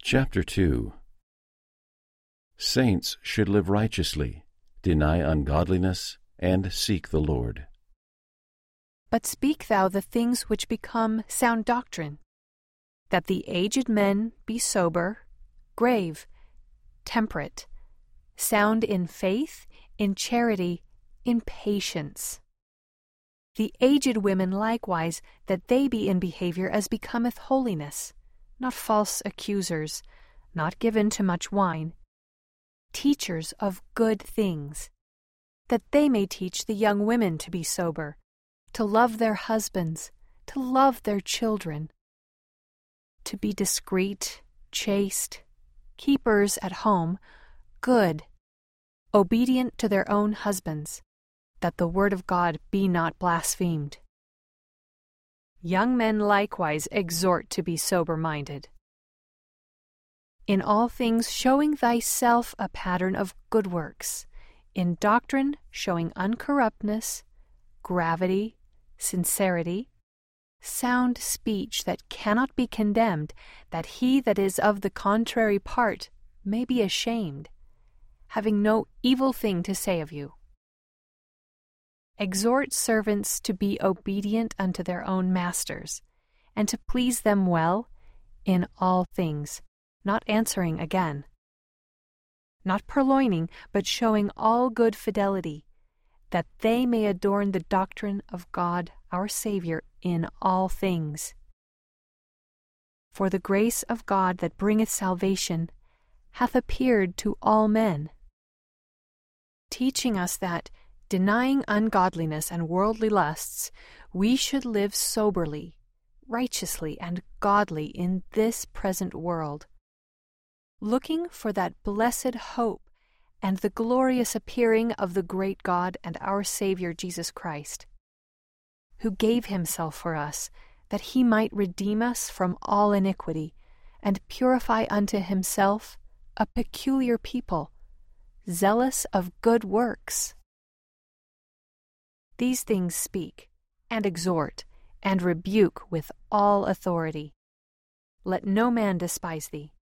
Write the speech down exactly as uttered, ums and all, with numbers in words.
Chapter two. Saints should live righteously, deny ungodliness, and seek the Lord. But speak thou the things which become sound doctrine, that the aged men be sober, grave, temperate, sound in faith, in charity, in patience. The aged women likewise, that they be in behavior as becometh holiness, not false accusers, not given to much wine, teachers of good things, that they may teach the young women to be sober, to love their husbands, to love their children, to be discreet, chaste, keepers at home, good, obedient to their own husbands, that the word of God be not blasphemed. Young men likewise exhort to be sober-minded. In all things showing thyself a pattern of good works, in doctrine showing uncorruptness, gravity, sincerity, sound speech that cannot be condemned, that he that is of the contrary part may be ashamed, having no evil thing to say of you. Exhort servants to be obedient unto their own masters, and to please them well in all things, not answering again, not purloining, but showing all good fidelity, that they may adorn the doctrine of God our Saviour in all things. For the grace of God that bringeth salvation hath appeared to all men, teaching us that, denying ungodliness and worldly lusts, we should live soberly, righteously, and godly in this present world, looking for that blessed hope and the glorious appearing of the great God and our Saviour Jesus Christ, who gave himself for us, that he might redeem us from all iniquity, and purify unto himself a peculiar people, zealous of good works. These things speak, and exhort, and rebuke with all authority. Let no man despise thee.